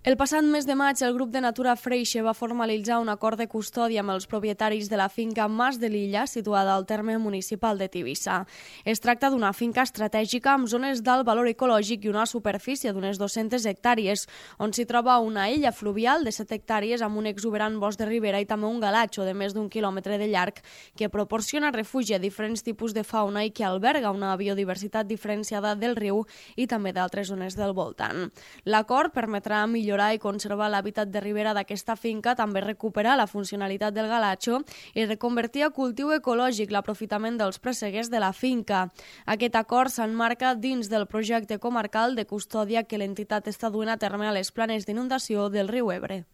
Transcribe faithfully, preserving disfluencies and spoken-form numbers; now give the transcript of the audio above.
El passat mes de maig, el grup de Natura Freixe va formalitzar un acord de custòdia amb els propietaris de la finca Mas de l'Illa, situada al terme municipal de Tivissa. Es tracta d'una finca estratègica amb zones d'alt valor ecològic i una superfície d'unes dues-centes hectàrees, on s'hi troba una illa fluvial de set hectàrees amb un exuberant bosc de ribera i també un galatxo de més d'un quilòmetre de llarg que proporciona refugi a diferents tipus de fauna i que alberga una biodiversitat diferenciada del riu i també d'altres zones del voltant. L'acord permetrà millorar millorar i conservar l'hàbitat de ribera d'aquesta finca, també recuperar la funcionalitat del galatxo i reconvertir a cultiu ecològic l'aprofitament dels presseguers de la finca. Aquest acord s'emmarca dins del projecte comarcal de custòdia que l'entitat està duent a terme a les planes d'inundació del riu Ebre.